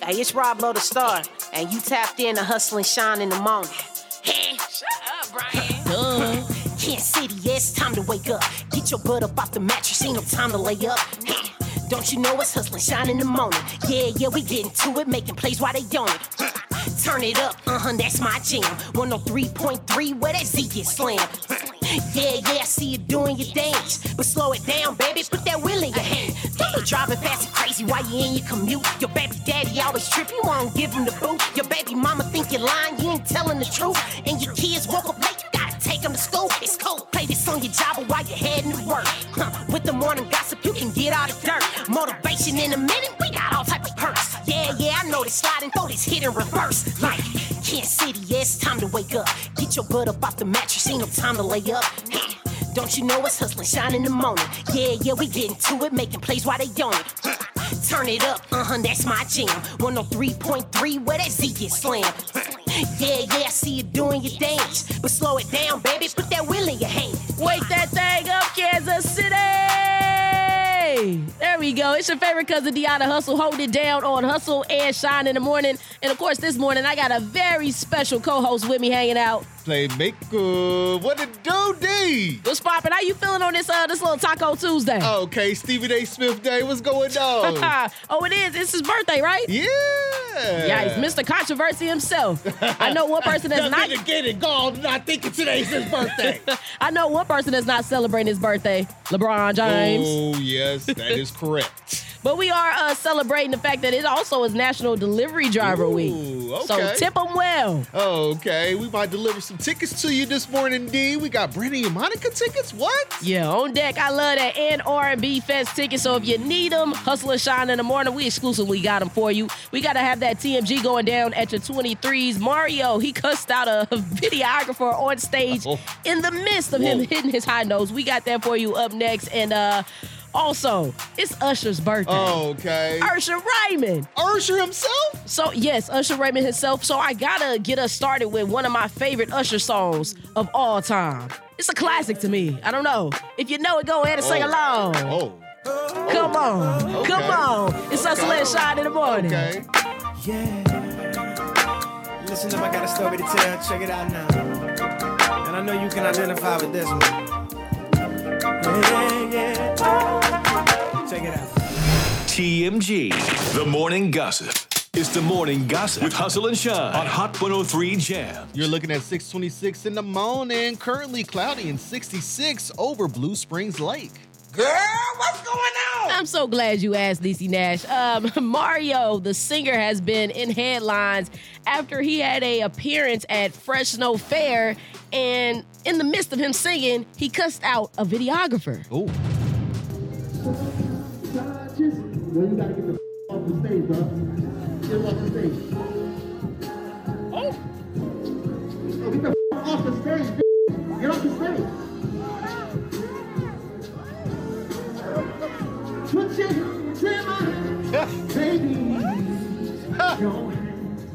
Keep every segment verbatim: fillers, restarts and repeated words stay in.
Hey, it's Rob Lowe the Star, and you tapped in to Hustle and Shine in the morning. Hey, shut up, Brian. Duh. Kansas City, yeah, it's time to wake up. Get your butt up off the mattress, ain't no time to lay up. Hey, don't you know it's Hustle and Shine in the morning? Yeah, yeah, we getting to it, making plays while they on it. Turn it up, uh-huh, that's my jam. one oh three point three, where that Z get slammed. Yeah, yeah, I see you doing your dance. But slow it down, baby, put that wheel in your hand. Don't be driving fast and crazy while you in your commute. Your baby daddy always trip, you won't give him the boot. Your baby mama think you're lying, you ain't telling the truth. And your kids woke up late, you gotta take them to school. It's cold, play this on your job or while you're heading to work. Huh. With the morning gossip, you can get all the dirt. Motivation in a minute, we got all type of perks. Yeah, yeah, I know this slide and throw this hit in reverse. Like Kansas City, yeah, it's time to wake up. Get your butt up off the mattress, ain't no time to lay up. Hey, don't you know it's Hustle and Shine in the morning? Yeah, yeah, we getting to it, making plays while they on it. Turn it up, uh-huh, that's my jam. one oh three point three, where that Z get slammed. Yeah, yeah, I see you doing your dance. But slow it down, baby, put that wheel in your hand. Wake that thing up, Kansas City! There we go. It's your favorite cousin, Deanna Hustle, holding it down on Hustle and Shine in the morning. And, of course, this morning, I got a very special co-host with me hanging out. Playmaker, what it do, D? What's poppin'? How you feeling on this uh this little Taco Tuesday? Okay, Stephen A. Smith Day, what's going on? Oh, it is. It's his birthday, right? Yeah. Yeah, he's Mister Controversy himself. I know one person that's not... Nothing to get it gone, not thinking today's his birthday. I know one person that's not celebrating his birthday, LeBron James. Oh, yes, that is correct. But we are uh, celebrating the fact that it also is National Delivery Driver Ooh, Week. Okay. So tip them well. Okay, we might deliver some tickets to you this morning, D. We got Brandy and Monica tickets. What? Yeah, on deck. I love that. And R and B Fest tickets. So if you need them, Hustle and Shine in the morning, we exclusively got them for you. We got to have that T M G going down at your twenty-threes. Mario, he cussed out a videographer on stage oh. in the midst of Whoa. him hitting his high notes. We got that for you up next. And, uh, also, it's Usher's birthday. Oh, okay. Usher Raymond. Usher himself? So, yes, Usher Raymond himself. So, I gotta get us started with one of my favorite Usher songs of all time. It's a classic to me. I don't know. If you know it, go ahead and oh. sing along. Oh. Come on. Okay. Come on. It's Hustle and Shine in the morning. Okay. Yeah. Listen up, I got a story to tell. Check it out now. And I know you can identify with this one. Yeah, yeah. Check it out. T M G, the morning gossip. It's the morning gossip with Hustle and Shine on Hot one oh three Jam. You're looking at six twenty-six in the morning. Currently cloudy and sixty-six over Blue Springs Lake. Girl, what's going on? I'm so glad you asked, Niecy Nash. Um, Mario, the singer, has been in headlines after he had a appearance at Fresno Fair, and in the midst of him singing, he cussed out a videographer. Oh. Just, well, you gotta get the off the stage, bro. Get him off the stage. Oh. Oh, get the off the stage, bitch. Get off the stage. Put your hands in my hands, baby. Your hands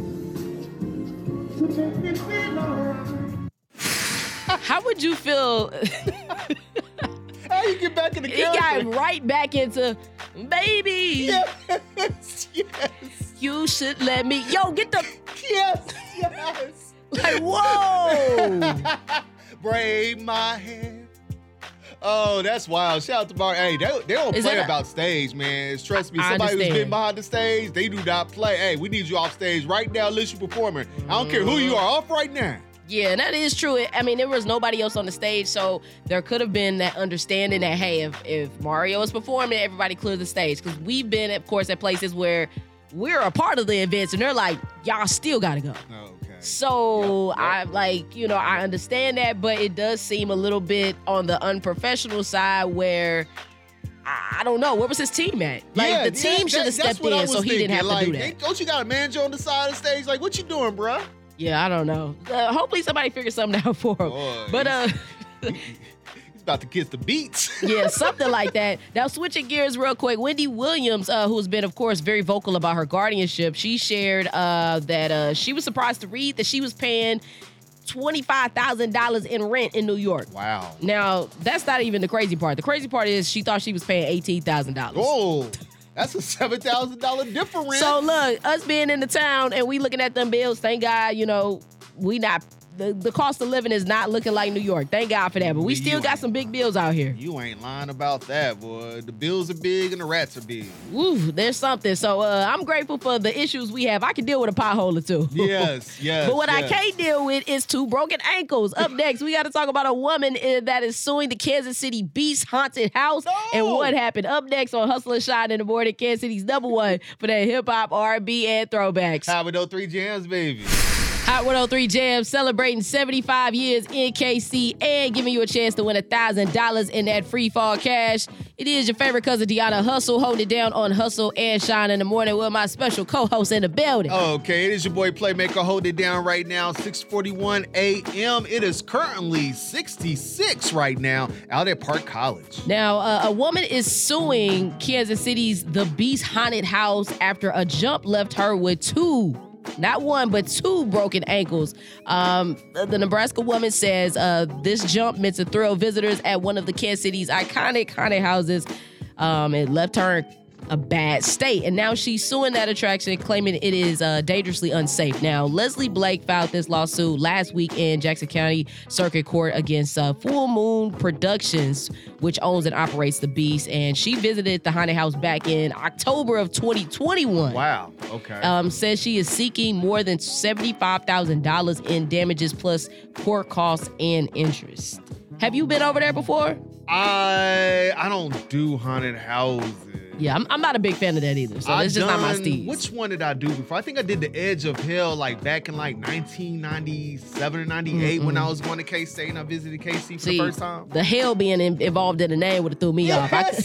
to make me feel alright. How would you feel? How you get back in the He character? got right back into, baby. Yes, yes. You should let me. Yo, get the. Yes, yes. Like, whoa. Braid my hair. Oh, that's wild. Shout out to Bar. Hey, they, they don't Is play that a- about stage, man. Trust me, I somebody who's understand. been behind the stage, they do not play. Hey, we need you off stage right now. Listen, you performing. I don't care who you are. Off right now. Yeah, and that is true. I mean, there was nobody else on the stage, so there could have been that understanding that, hey, if, if Mario is performing, everybody clear the stage. Because we've been, of course, at places where we're a part of the events, and they're like, y'all still got to go. Okay. So Yep, yep. I like, you know, I understand that, but it does seem a little bit on the unprofessional side where, I, I don't know, where was his team at? Like, Yeah, the team yeah, should have that- that's stepped what I in was so he thinking. didn't have like, to do that. hey, don't you got a manager on the side of the stage? Like, what you doing, bruh? Yeah, I don't know. Uh, hopefully somebody figures something out for him. Boy, But, uh... He's about to kiss the beats. Yeah, something like that. Now, switching gears real quick, Wendy Williams, uh, who's been, of course, very vocal about her guardianship, she shared uh, that uh, she was surprised to read that she was paying twenty-five thousand dollars in rent in New York. Wow. Now, that's not even the crazy part. The crazy part is she thought she was paying eighteen thousand dollars. Oh. That's a seven thousand dollars difference. So look, us being in the town and we looking at them bills, thank God, you know, we not, the, the cost of living is not looking like New York. Thank God for that. But we You still got ain't- some big bills out here. You ain't lying about that, boy. The bills are big and the rats are big. Woo, there's something. So uh, I'm grateful for the issues we have. I can deal with a pothole or two. Yes, yes. But what I yes. can't deal with is two broken ankles. Up next, we got to talk about a woman uh, that is suing the Kansas City Beast Haunted House and what happened. Up next on Hustle and Shine in the morning, Kansas City's number one for that hip hop, R and B, and throwbacks. Hot with those three jams, baby. Hot one oh three Jams celebrating seventy-five years in K C and giving you a chance to win one thousand dollars in that free fall cash. It is your favorite cousin, Deanna Hustle, holding it down on Hustle and Shine in the morning with my special co-host in the building. Okay, it is your boy Playmaker. Hold it down right now, six forty-one a.m. It is currently sixty-six right now out at Park College. Now, uh, a woman is suing Kansas City's The Beast Haunted House after a jump left her with two, not one, but two broken ankles. Um, the, the Nebraska woman says uh, this jump meant to thrill visitors at one of the Kansas City's iconic haunted houses. Um, it left her in a bad state, and now she's suing that attraction, claiming it is uh, dangerously unsafe. Now, Leslie Blake filed this lawsuit last week in Jackson County Circuit Court against uh, Full Moon Productions, which owns and operates the Beast, and she visited the haunted house back in October of twenty twenty-one. Wow, okay. Um, says she is seeking more than seventy-five thousand dollars in damages plus court costs and interest. Have you been over there before? I I don't do haunted houses. Yeah, I'm, I'm not a big fan of that either, so I it's just not my done- steez. Which one did I do before? I think I did the Edge of Hell like back in like nineteen ninety-seven or ninety-eight when I was going to K-State and I visited K C for See, the first time. the hell being in, involved in the name would have threw me off. I, Yes.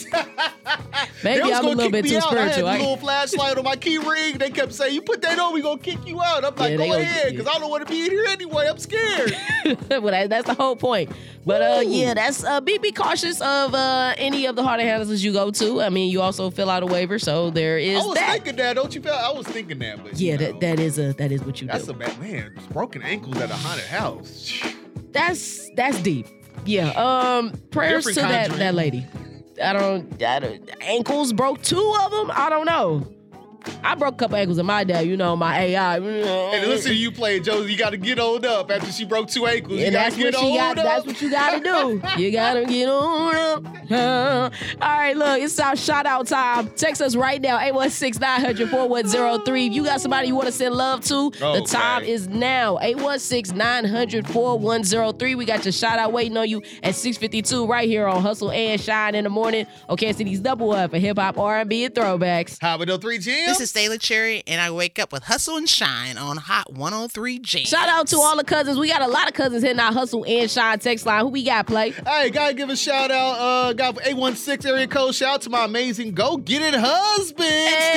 maybe They was I'm a gonna little kick bit me too out. spiritual. I I- had a little flashlight on my key ring. They kept saying, "You put that on, we gonna kick you out." I'm like, Yeah, they "Go gonna- ahead," because I don't want to be in here anyway. I'm scared. well, that, that's the whole point. But uh, Woo. yeah, that's uh, be be cautious of uh, any of the haunted houses you go to. I mean, you also fill out a waiver, so there is I was that. thinking that. Don't you feel? I was thinking that, but Yeah, you know, that, that is a that is what you that's do. a bad man. Broken ankles at a haunted house. that's that's deep. Yeah. Um. Prayers Different to that conjuring. that lady. I don't, I don't. Ankles broke two of them. I don't know. I broke a couple ankles in my day. You know, my A I. And listen to you play, Josie. You got to get on up after she broke two ankles. You And got that's to get what she on got. up. That's what you got to do. You got to get on up. Uh, all right, look, it's our shout out time. Text us right now, eight one six, nine hundred, four one zero three. If you got somebody you want to send love to, the Okay. time is now. eight one six, nine hundred, four one zero three. We got your shout out waiting on you at six fifty-two right here on Hustle and Shine in the morning. Okay, City's double up for hip hop, R and B, and throwbacks. How about those three jams? This is Taylor Cherry, and I wake up with Hustle and Shine on Hot one oh three Jams. Shout out to all the cousins. We got a lot of cousins hitting our Hustle and Shine text line. Who we got, Play? Hey, gotta give a shout out. Uh, got eight one six area code. Shout out to my amazing Go Get It husband,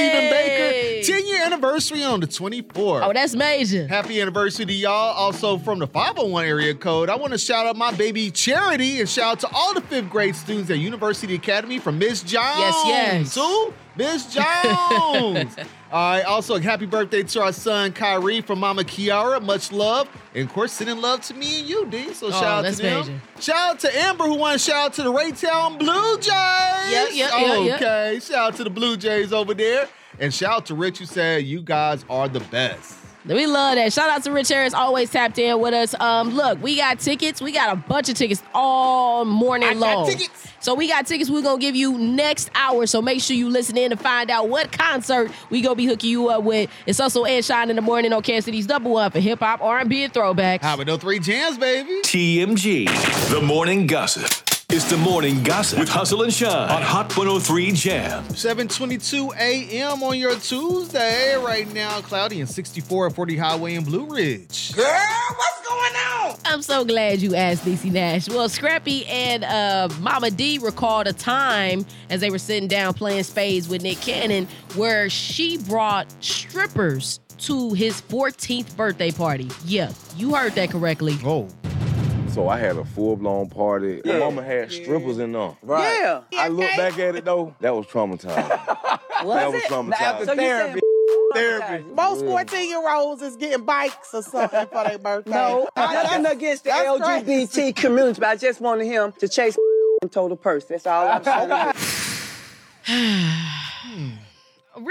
Hey. Stephen Baker. ten year anniversary on the twenty-fourth. Oh, that's major. Happy anniversary to y'all. Also from the five oh one area code, I want to shout out my baby Charity and shout out to all the fifth grade students at University Academy from Miss Jones. Yes, yes. Who? Miss Jones. All right. Also, happy birthday to our son Kyrie from Mama Kiara. Much love. And of course, sending love to me and you, D. So shout out that's to them. major. Shout out to Amber who want to shout out to the Raytown Blue Jays. Yep, yep, yep, yep. Okay. Shout out to the Blue Jays over there. And shout out to Rich who said, you guys are the best. We love that. Shout out to Rich Harris, always tapped in with us. Um, look, we got tickets. We got a bunch of tickets all morning I got long. tickets. So we got tickets we're going to give you next hour. So make sure you listen in to find out what concert we going to be hooking you up with. It's Hustle and Shine in the morning on Kansas City's double one for hip hop, R and B, and throwbacks. How about those three jams, baby? T M G, the morning gossip. It's the morning gossip with Hustle and Shine on Hot one oh three Jams. seven twenty-two a.m. on your Tuesday. Right now, cloudy and sixty-four at forty Highway in Blue Ridge. Girl, what's going on? I'm so glad you asked, D C Nash. Well, Scrappy and uh, Mama D recalled a time as they were sitting down playing spades with Nick Cannon where she brought strippers to his fourteenth birthday party. Yeah, you heard that correctly. Oh. So I had a full-blown party. My mama had strippers in there. Yeah. I look back at it, though, that was traumatizing. that was traumatizing. So therapy. Therapy. Most fourteen-year-olds is getting bikes or something for their birthday. No, nothing against the that's L G B T community, but I just wanted him to chase and told a purse. That's all I'm saying.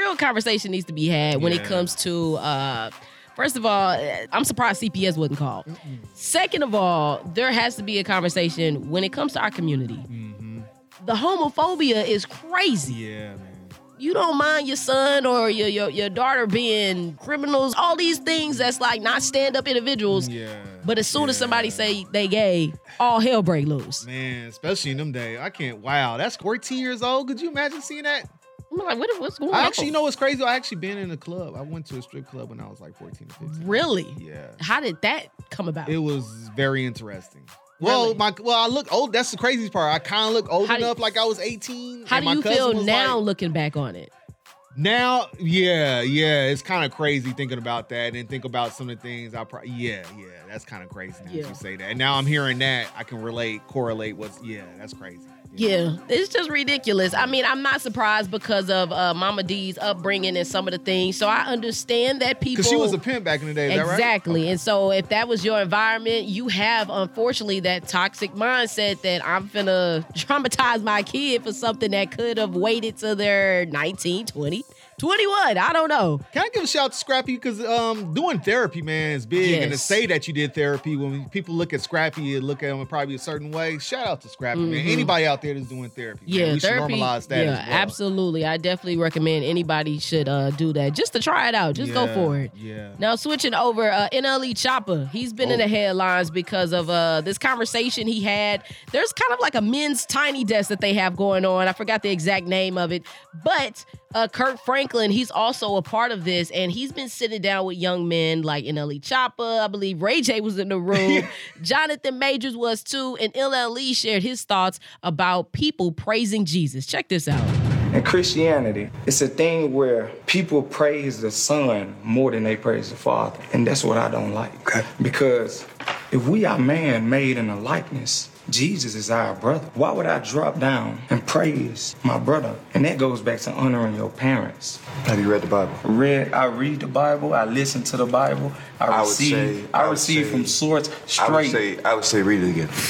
real conversation needs to be had when it Yeah. comes to. Uh, First of all, I'm surprised C P S wasn't called. Second of all, there has to be a conversation when it comes to our community. Mm-hmm. The homophobia is crazy. Yeah, man. You don't mind your son or your, your your daughter being criminals, all these things that's like not stand-up individuals. Yeah. But as soon as yeah. somebody say they gay, all hell break loose. Man, especially in them days. I can't. Wow, that's fourteen years old. Could you imagine seeing that? I'm like, what, what's going I on? actually, you know what's crazy? I actually been in a club. I went to a strip club when I was like fourteen or fifteen. Really? Yeah. How did that come about? It was very interesting. Well, Really? my well, I look old. That's the craziest part. I kind of look old How do you- enough, like I was eighteen. How and do my you cousin feel was now like- looking back on it? Now, yeah, yeah, it's kind of crazy thinking about that and think about some of the things I probably, yeah, yeah, that's kind of crazy now Yeah. that you say that. And now I'm hearing that, I can relate, correlate what's, yeah, that's crazy. Yeah, it's just ridiculous. I mean, I'm not surprised because of uh, Mama D's upbringing and some of the things. So I understand that people. Because she was a pimp back in the day, is that right? Exactly. And so if that was your environment, you have, unfortunately, that toxic mindset that I'm finna traumatize my kid for something that could have waited till they're nineteen, twenty, twenty-one. I don't know. Can I give a shout out to Scrappy? Because um, doing therapy, man, is big. And to Yes. say that you did therapy, when people look at Scrappy and look at him in probably a certain way, shout out to Scrappy, man. Mhm. Anybody out there that's doing therapy, man, Yeah, we therapy. should normalize that yeah, as well. absolutely. I definitely recommend anybody should uh, do that just to try it out. Just go Yeah, for it. Yeah. Now switching over, uh, N L E Choppa. He's been in Oh. the headlines because of uh, this conversation he had. There's kind of like a men's tiny desk that they have going on. I forgot the exact name of it, but uh, Kirk Franklin, he's also a part of this, and he's been sitting down with young men like N L E Choppa. I believe Ray J was in the room. Jonathan Majors was too, and N L E shared his thoughts about people praising Jesus. Check this out. In Christianity, it's a thing where people praise the Son more than they praise the Father. And that's what I don't like. Because if we are man made in a likeness, Jesus is our brother. Why would I drop down and praise my brother? And that goes back to honoring your parents. Have you read the Bible? Read, I read the Bible. I listen to the Bible. I, I would receive. say- I, I would receive say- from source straight. I would say, I would say, read it again.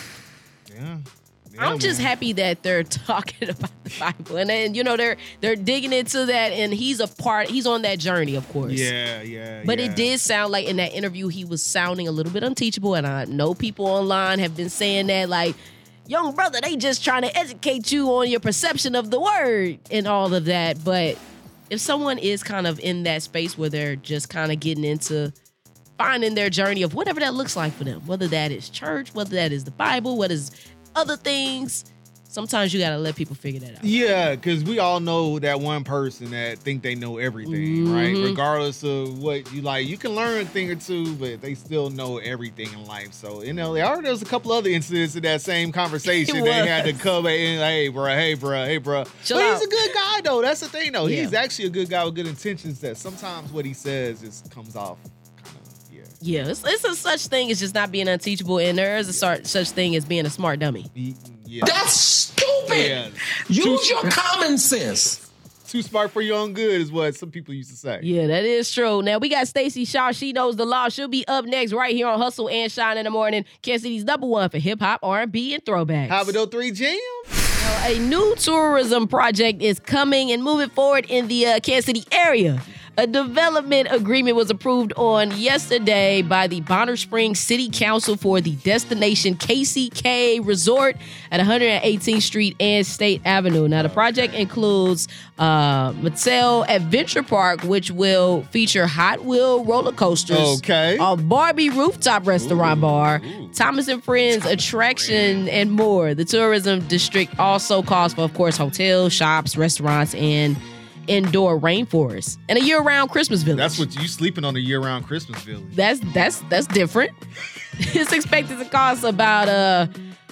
Yeah. I'm just happy that they're talking about the Bible, and then you know they're they're digging into that, and he's a part. He's on that journey, of course. Yeah, yeah. But yeah. it did sound like in that interview he was sounding a little bit unteachable, and I know people online have been saying that, like, young brother, they just trying to educate you on your perception of the word and all of that. But if someone is kind of in that space where they're just kind of getting into finding their journey of whatever that looks like for them, whether that is church, whether that is the Bible, what is other things, sometimes you got to let people figure that out. Yeah, because we all know that one person that think they know everything, right? Mhm. Regardless of what you like, you can learn a thing or two, but they still know everything in life. So, you know, I heard there was a couple other incidents in that same conversation. It They had to was. come in, hey, bro, hey, bro, hey, bro. Chill but out. he's a good guy, though. That's the thing, though. Yeah. He's actually a good guy with good intentions. That sometimes what he says just comes off kind of, yeah. Yeah, it's, it's a such thing as just not being unteachable, and there is a sort, such thing as being a smart dummy. Yeah. That's stupid. Yeah. Use Too- your common sense. Too smart for your own good is what some people used to say. Yeah, that is true. Now, we got Stacey Shaw. She knows the law. She'll be up next right here on Hustle and Shine in the Morning. Kansas City's number one for hip-hop, R and B, and throwbacks. How about those three jams? Now, a new tourism project is coming and moving forward in the uh, Kansas City area. A development agreement was approved on yesterday by the Bonner Springs City Council for the Destination K C K Resort at one hundred eighteenth Street and State Avenue. Now, the project includes uh, Mattel Adventure Park, which will feature Hot Wheel roller coasters, Okay. a Barbie rooftop restaurant bar, Thomas and Friends attraction, and more. The tourism district also calls for, of course, hotels, shops, restaurants, and indoor rainforest, and a year-round Christmas village. That's what you sleeping on a year-round Christmas village. That's that's that's different. It's expected to cost about uh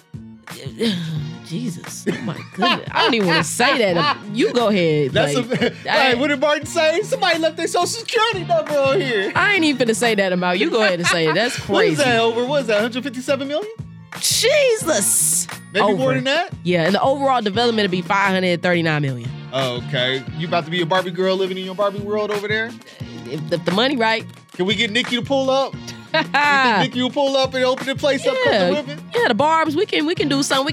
Jesus. Oh my goodness. I don't even want to say that. You go ahead. That's like, a, I, hey, what did Martin say? Somebody left their social security number on here. I ain't even finna say that about you. Go ahead and say it. That's crazy. What is that over? What is that? one hundred fifty-seven million? Jesus. Maybe Over. more than that? Yeah, and the overall development would be five hundred thirty-nine million. Oh, okay. You about to be a Barbie girl living in your Barbie world over there? If, if the money right. Can we get Nikki to pull up? You think Nikki will pull up and open the place up, cut the Yeah, ribbon? yeah, the barbs. We can we can do something. We can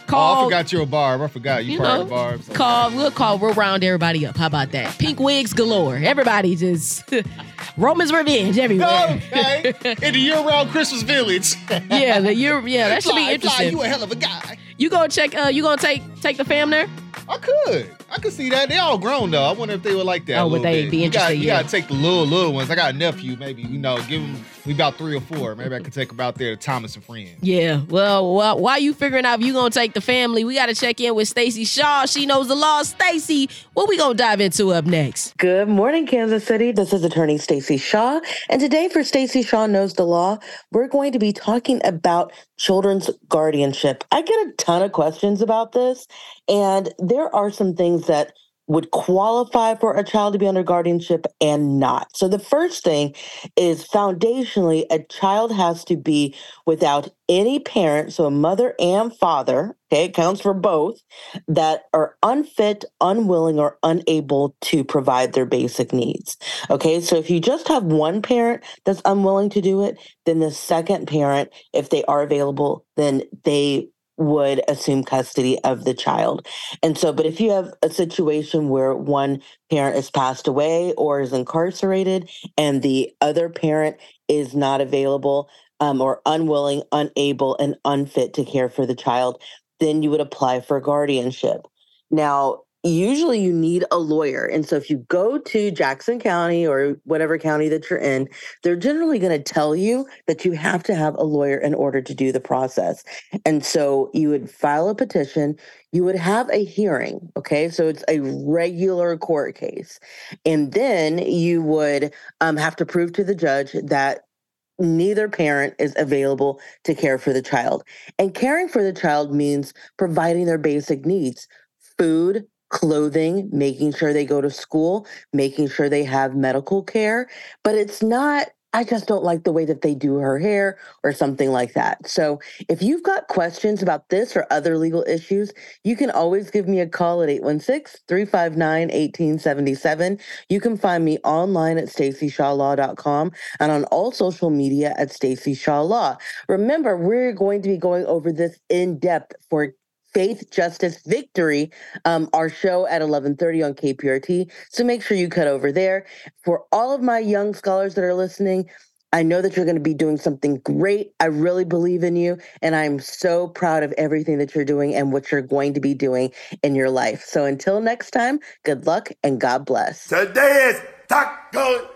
Call, Oh, I forgot you're a barb. I forgot you, you part know, of the barb. So. call. We'll call. We'll round everybody up. How about that? Pink wigs galore. Everybody just Roman's revenge everywhere. Okay. In the year-round Christmas village. yeah, the year. Yeah, that should Fly, be interesting. Fly, you a hell of a guy. You gonna check? Uh, you gonna take take the fam there? I could. I could see that. They all grown though. I wonder if they would like that. Oh, a would little they bit. be You gotta- interested? You Yeah. gotta take the little little ones. I got a nephew. Maybe you know, give him. We about three or four. Maybe I could take him out there to Thomas and Friends. Yeah. Well, well, while you figuring out if you gonna take the family, we gotta check in with Stacey Shaw. She knows the law. Stacey, what we gonna dive into up next? Good morning, Kansas City. This is attorney Stacey Shaw. And today for Stacey Shaw Knows the Law, we're going to be talking about children's guardianship. I get a ton of questions about this, and there are some things that would qualify for a child to be under guardianship and not. So the first thing is foundationally, a child has to be without any parent, so a mother and father, okay, it counts for both, that are unfit, unwilling, or unable to provide their basic needs. Okay, so if you just have one parent that's unwilling to do it, then the second parent, if they are available, then they would assume custody of the child. And so, but if you have a situation where one parent has passed away or is incarcerated and the other parent is not available um, or unwilling, unable, and unfit to care for the child, then you would apply for guardianship. Now, usually you need a lawyer. And so if you go to Jackson County or whatever county that you're in, they're generally going to tell you that you have to have a lawyer in order to do the process. And so you would file a petition, you would have a hearing, okay? So it's a regular court case. And then you would um, have to prove to the judge that neither parent is available to care for the child. And caring for the child means providing their basic needs: food, clothing, making sure they go to school, making sure they have medical care. But it's not, I just don't like the way that they do her hair or something like that. So if you've got questions about this or other legal issues, you can always give me a call at eight one six, three five nine, one eight seven seven. You can find me online at stacey shaw law dot com and on all social media at Stacey Shaw Law. Remember, we're going to be going over this in depth for Faith, Justice, Victory, um, our show at eleven thirty on K P R T. So make sure you cut over there. For all of my young scholars that are listening, I know that you're going to be doing something great. I really believe in you, and I'm so proud of everything that you're doing and what you're going to be doing in your life. So until next time, good luck and God bless. Today is Taco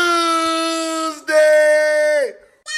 Tuesday.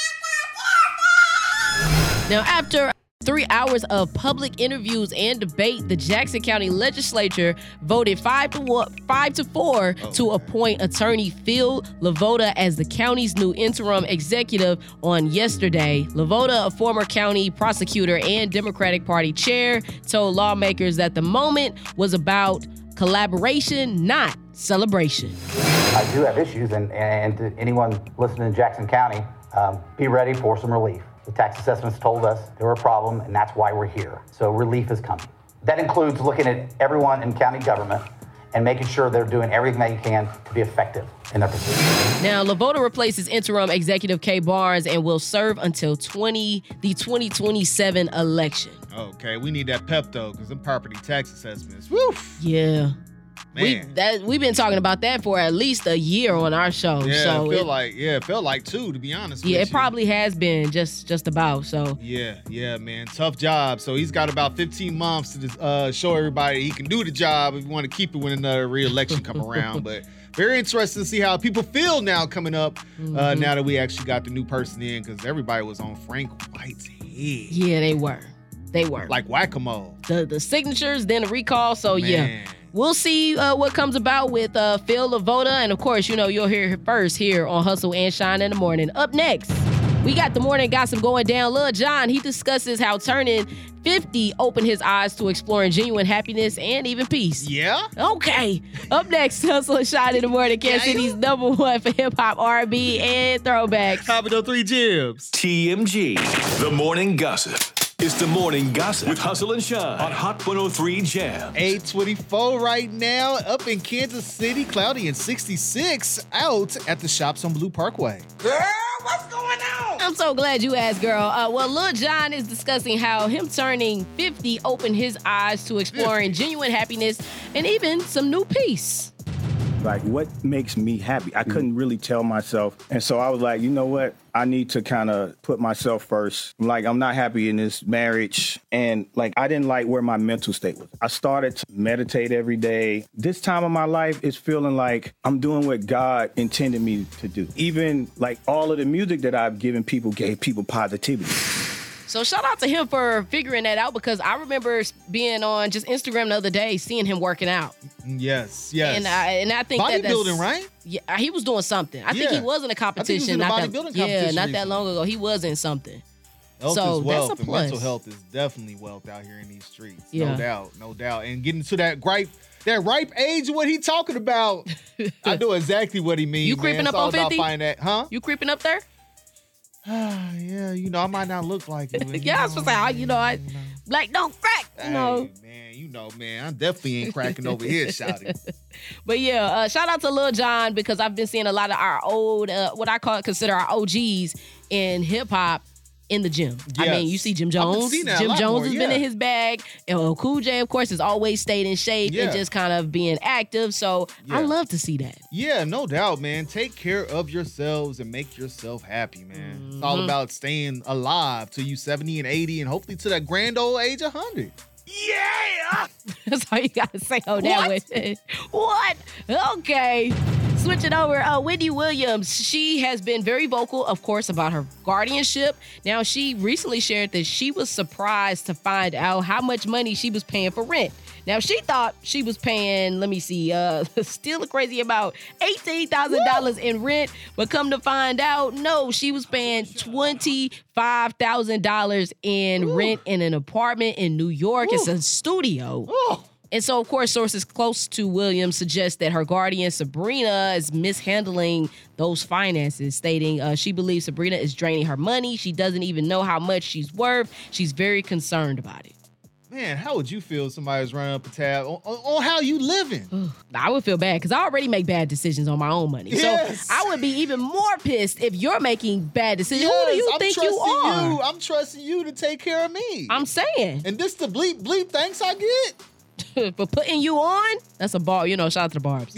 Now, after three hours of public interviews and debate, the Jackson County Legislature voted five to one, five to four oh. to appoint attorney Phil LaVota as the county's new interim executive on yesterday. LaVota, a former county prosecutor and Democratic Party chair, told lawmakers that the moment was about collaboration, not celebration. I do have issues, and, and to anyone listening in Jackson County, um, be ready for some relief. The tax assessments told us there were a problem, and that's why we're here. So relief is coming. That includes looking at everyone in county government and making sure they're doing everything they can to be effective in their position. Now, LaVota replaces interim executive Kay Barnes and will serve until twenty the twenty twenty-seven election. Okay, we need that pep though, because them property tax assessments. Woof. Yeah. Man. We that we've been talking about that for at least a year on our show. Yeah, so it feel it, like yeah, it felt like two, to be honest. Yeah, with it you. probably has been just just about. So yeah, yeah, man, tough job. So he's got about fifteen months to just, uh, show everybody he can do the job if you want to keep it when another re-election come around. But very interesting to see how people feel now coming up. Mm-hmm. Uh, now that we actually got the new person in, because everybody was on Frank White's head. Yeah, they were. They were like whack-a-mole. The the signatures, then the recall. So man. yeah. We'll see uh, what comes about with uh, Phil LaVota. And of course, you know, you'll hear it first here on Hustle and Shine in the Morning. Up next, we got the morning gossip going down. Lil Jon, he discusses how turning fifty opened his eyes to exploring genuine happiness and even peace. Yeah? Okay. Up next, Hustle and Shine in the Morning. Kansas yeah, City's number one for hip-hop, R and B, and throwbacks. Top of the three gems. T M G, the morning gossip. It's the morning gossip with Hustle and Shine on Hot one oh three Jam. eight twenty-four right now, up in Kansas City, cloudy and sixty-six out at the Shops on Blue Parkway. Girl, what's going on? I'm so glad you asked, girl. Uh, well, Lil Jon is discussing how him turning fifty opened his eyes to exploring genuine happiness and even some new peace. Like, what makes me happy? I couldn't really tell myself. And so I was like, you know what? I need to kind of put myself first. Like, I'm not happy in this marriage. And, like, I didn't like where my mental state was. I started to meditate every day. This time of my life is feeling like I'm doing what God intended me to do. Even, like, all of the music that I've given people gave people positivity. So shout out to him for figuring that out, because I remember being on just Instagram the other day, seeing him working out. Yes, yes. And I, and I think that that's... bodybuilding, right? Yeah, he was doing something. I think Yeah. he was in a competition. I think he was in a not bodybuilding that, competition Yeah, not that recently. long ago. He was in something. Health so is wealth, that's a and plus. mental health is definitely wealth out here in these streets. Yeah. No doubt, no doubt. And getting to that ripe, that ripe age of what he talking about, I know exactly what he means. You creeping man. up It's all on about fifty? finding that, huh? You creeping up there? Yeah, you know, I might not look like it. but, Yeah, I was supposed to say, I- you know, I like don't crack, you know. Hey, man, you know, man, I definitely ain't cracking over here, shouty. But yeah, uh, shout out to Lil Jon, because I've been seeing a lot of our old, uh, what I call consider our O Gs in hip hop in the gym. I Yes. mean, you see Jim I've been Jones. seeing that a Jim lot Jones more, has yeah. been in his bag. And L L Cool J, of course, has always stayed in shape Yeah. and just kind of being active. So I Yeah. love to see that. Yeah, no doubt, man. Take care of yourselves and make yourself happy, man. It's all Mhm. about staying alive till you seventy and eighty and hopefully to that grand old age of one hundred. Yeah! That's all you gotta say on that one. What? Okay. Switching over, uh, Wendy Williams, she has been very vocal, of course, about her guardianship. Now, she recently shared that she was surprised to find out how much money she was paying for rent. Now, she thought she was paying, let me see, uh, still a crazy about eighteen thousand dollars in rent, but come to find out, no, she was paying twenty-five thousand dollars in rent in an apartment in New York. It's a studio. And so, of course, sources close to Williams suggest that her guardian, Sabrina, is mishandling those finances, stating uh, she believes Sabrina is draining her money. She doesn't even know how much she's worth. She's very concerned about it. Man, how would you feel if somebody was running up a tab on, on, on how you living? I would feel bad because I already make bad decisions on my own money. Yes. So I would be even more pissed if you're making bad decisions. Who do Yes, you I'm think you trusting are? you. I'm trusting you to take care of me. I'm saying. And this the bleep bleep thanks I get? For putting you on, that's a bar. You know, shout out to the Barbs.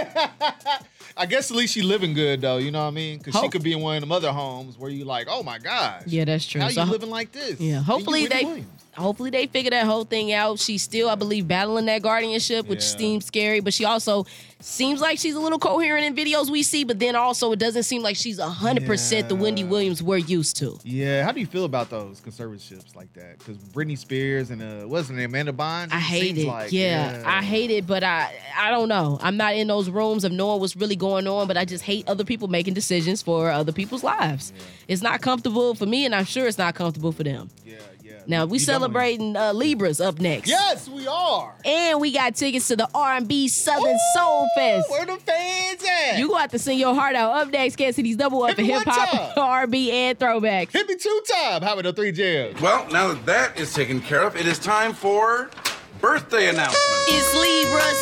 I guess at least she living good though, you know what I mean? Because she Hope- could be in one of them other homes where you like, oh my gosh. Yeah, that's true. How So- you living like this? Yeah, And you hopefully Wendy they Williams. hopefully they figure that whole thing out. She's still, I believe, battling that guardianship, which Yeah. seems scary, but she also seems like she's a little coherent in videos we see, but then also it doesn't seem like she's one hundred percent the Wendy Williams we're used to. Yeah, how do you feel about those conservationships like that? Because Britney Spears and uh, what's her name, Amanda Bynes? I It hate seems it. like, yeah, I hate it, but I I don't know. I'm not in those rooms of knowing what's really going on, but I just hate other people making decisions for other people's lives. It's not comfortable for me, and I'm sure it's not comfortable for them. Yeah, yeah. Now, we You don't- celebrating uh, Libras up next. Yes, we are. And we got tickets to the R and B Southern Soul Fest. Where the fans at? You gonna have to sing your heart out. Up next, Kansas City's double up Hit for me hip one hop, time. R and B, and throwbacks. Hit me two time. How about the three jams? Well, now that that is taken care of, it is time for birthday announcements. It's Libra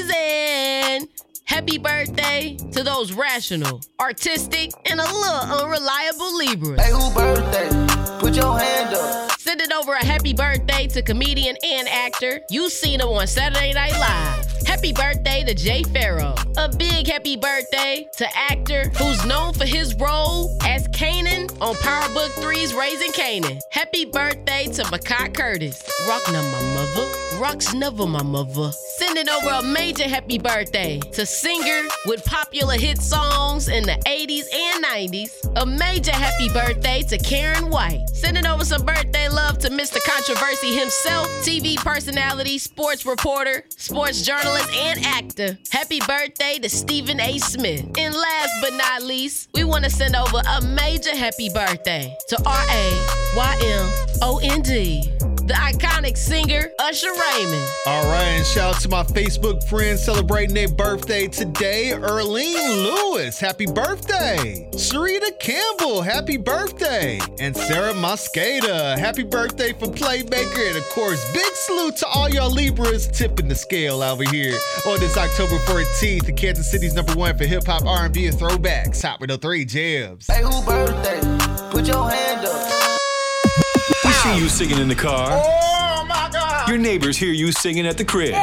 season. Happy birthday to those rational, artistic, and a little unreliable Libras. Hey, who birthday? Put your hand up. Sending over a happy birthday to comedian and actor. You seen him on Saturday Night Live. Happy birthday to Jay Farrow. A big happy birthday to actor who's known for his role as Kanan on Power Book three's Raising Kanan. Happy birthday to Makai Curtis. Rock never my mother. Rock's never my mother. Sending over a major happy birthday to singer with popular hit songs in the eighties and nineties. A major happy birthday to Karen White. Sending over some birthday love to Mister Controversy himself, T V personality, sports reporter, sports journalist, and actor. Happy birthday to Stephen A. Smith. And last but not least, we want to send over a major happy birthday to R A Y M O N D, the iconic singer Usher Raymond. All right, and shout out to my Facebook friends celebrating their birthday today. Earlene Lewis, happy birthday. Sharita Campbell, happy birthday. And Sarah Mosqueda, happy birthday for Playmaker. And of course, big salute to all y'all Libras tipping the scale over here on this October fourteenth, the Kansas City's number one for hip hop, R and B, and throwbacks. Top with the three jams. Hey, who birthday? Put your hand up. We see you singing in the car. Oh my God! Your neighbors hear you singing at the crib.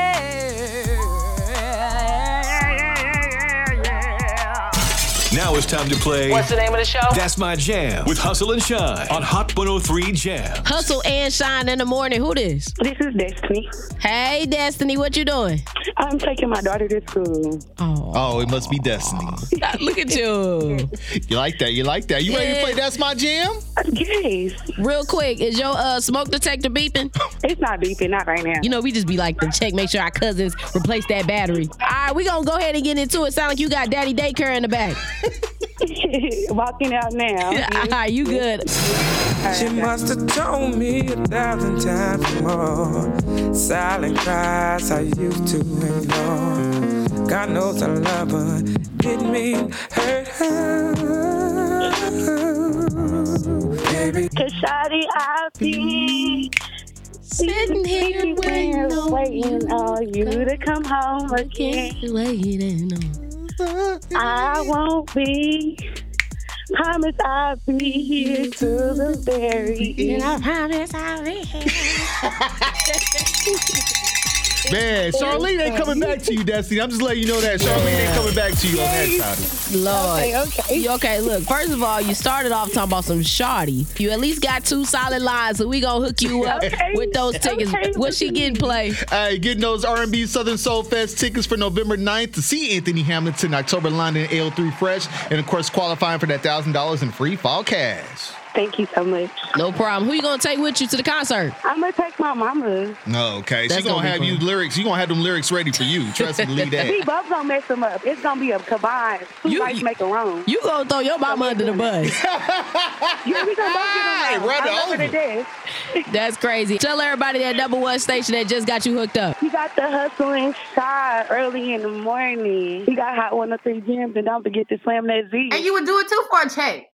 Now it's time to play. What's the name of the show? That's My Jam with Hustle and Shine on Hot one oh three Jam. Hustle and Shine in the morning. Who this? This is Destiny. Hey, Destiny, what you doing? I'm taking my daughter to school. Oh, Oh, it must be Destiny. look at you. You like that? You like that? You ready to play That's My Jam? Yes. Real quick, is your uh, smoke detector beeping? It's not beeping, not right now. You know, we just be like to check, make sure our cousins replace that battery. All right, we gonna go ahead and get into it. Sound like you got daddy daycare in the back. Walking out now. You good. She must have told me a thousand times more. Silent cries I used to ignore. God knows I love her, didn't mean hurt her. Baby, Cause shawty, I'll be sitting here waiting on waiting on you to come home again. Waiting on. I won't be. Promise I'll be here till the very end. I promise I'll be here. Man, Charlene ain't coming back to you, Destiny. I'm just letting you know that. Charlene ain't coming back to you on that side. Lord. Okay, okay. You okay, look, first of all, you started off talking about some shawty. You at least got two solid lines, so we gonna hook you up Okay. with those tickets. Okay. What she getting play? Hey, getting those R and B Southern Soul Fest tickets for November ninth to see Anthony Hamilton, October London, L three Fresh, and of course qualifying for that one thousand dollars in free fall cash. Thank you so much. No problem. Who you gonna take with you to the concert? I'm gonna take my mama. No, okay. That's She gonna, gonna be have fun. you lyrics. She gonna have them lyrics ready for you. Trust me, believe We that. both gonna mess them up. It's gonna be a combined. Two You- rights make a wrong. You gonna throw your mama under the bus. Yeah, we gonna both get them wrong. run it I love her over. to death. That's crazy. Tell everybody that number one station that just got you hooked up. You got the hustle and shine early in the morning. You got Hot one oh three Jams, and don't forget to slam that Z. And you would do it too for a check.